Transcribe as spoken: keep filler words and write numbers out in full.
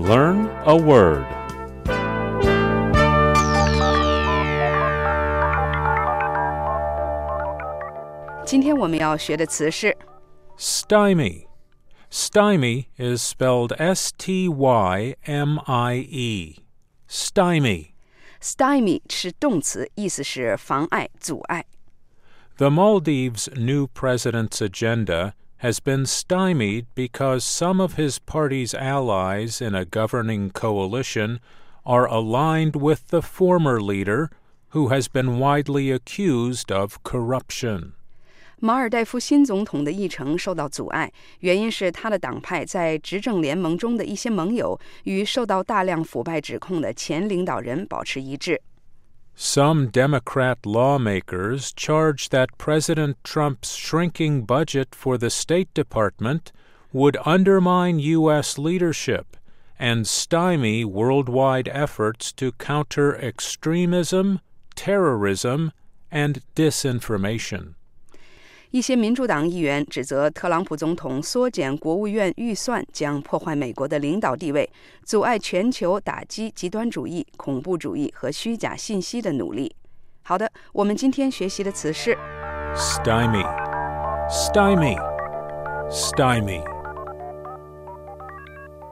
Learn a word. Stymie. 今天我们要学的词是 Stymie. Stymie is spelled S T Y M I E. Stymie. Stymie 是动词，意思是妨碍、阻碍。 The Maldives' new president's agenda has been stymied because some of his party's allies in a governing coalition are aligned with the former leader, who has been widely accused of corruption. 马尔代夫新总统的议程受到阻碍，原因是他的党派在执政联盟中的一些盟友与受到大量腐败指控的前领导人保持一致。 Some Democrat lawmakers charge that President Trump's shrinking budget for the State Department would undermine U S leadership and stymie worldwide efforts to counter extremism, terrorism, and disinformation. 一些民主党议员指责特朗普总统缩减国务院预算将破坏美国的领导地位，阻碍全球打击极端主义、恐怖主义和虚假信息的努力。好的，我们今天学习的词是 Stymie. Stymie. Stymie.